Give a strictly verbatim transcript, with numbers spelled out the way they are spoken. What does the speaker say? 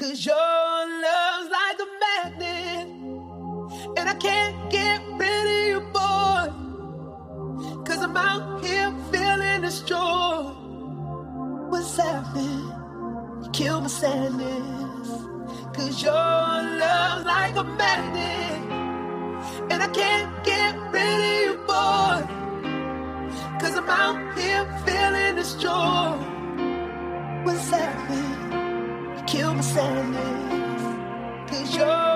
Cause your love's like a magnet, and I can't get rid of you, boy. Cause I'm out here feeling this joy. What's happening? You kill my sadness. Cause your love's like a magnet, and I can't get rid of you, boy. Cause I'm out here feeling this joy. What's happening? You kill my sadness. Cause you're